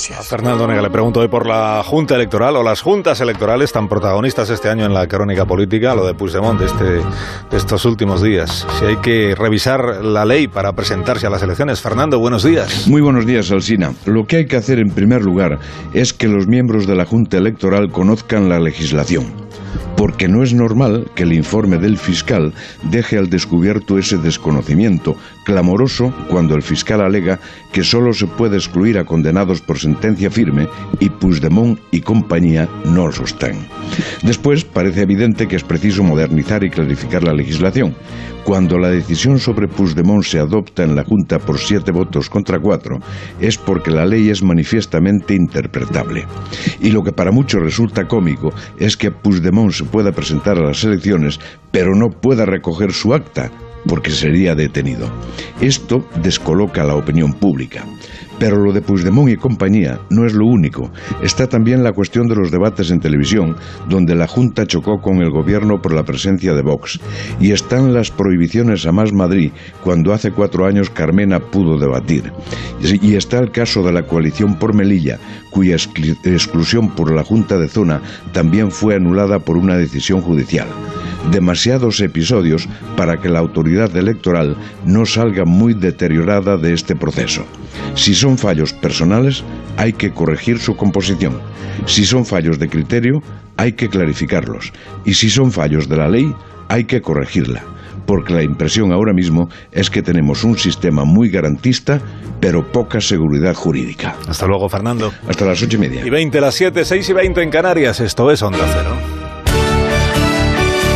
gracias. A Fernando Onega le pregunto hoy por la Junta Electoral o las juntas electorales tan protagonistas este año en la crónica política, lo de Puigdemont de estos últimos días. Si hay que revisar la ley para presentarse a las elecciones. Fernando, buenos días. Muy buenos días, Alsina. Lo que hay que hacer en primer lugar es que los miembros de la Junta Electoral conozcan la legislación. Porque no es normal que el informe del fiscal deje al descubierto ese desconocimiento clamoroso cuando el fiscal alega que solo se puede excluir a condenados por sentencia firme y Puigdemont y compañía no lo están. Después, parece evidente que es preciso modernizar y clarificar la legislación. Cuando la decisión sobre Puigdemont se adopta en la Junta por 7 votos contra 4, es porque la ley es manifiestamente interpretable. Y lo que para muchos resulta cómico es que Puigdemont se pueda presentar a las elecciones, pero no pueda recoger su acta, porque sería detenido. Esto descoloca a la opinión pública. Pero lo de Puigdemont y compañía no es lo único. Está también la cuestión de los debates en televisión, donde la Junta chocó con el gobierno por la presencia de Vox. Y están las prohibiciones a Más Madrid, cuando hace 4 años Carmena pudo debatir. Y está el caso de la coalición por Melilla, cuya exclusión por la Junta de Zona también fue anulada por una decisión judicial. Demasiados episodios para que la autoridad electoral no salga muy deteriorada de este proceso. Si son fallos personales, hay que corregir su composición. Si son fallos de criterio, hay que clarificarlos. Y si son fallos de la ley, hay que corregirla. Porque la impresión ahora mismo es que tenemos un sistema muy garantista, pero poca seguridad jurídica. Hasta luego, Fernando. Hasta las 8:30. Y 20, las 7, 6 y 20 en Canarias. Esto es Onda Cero.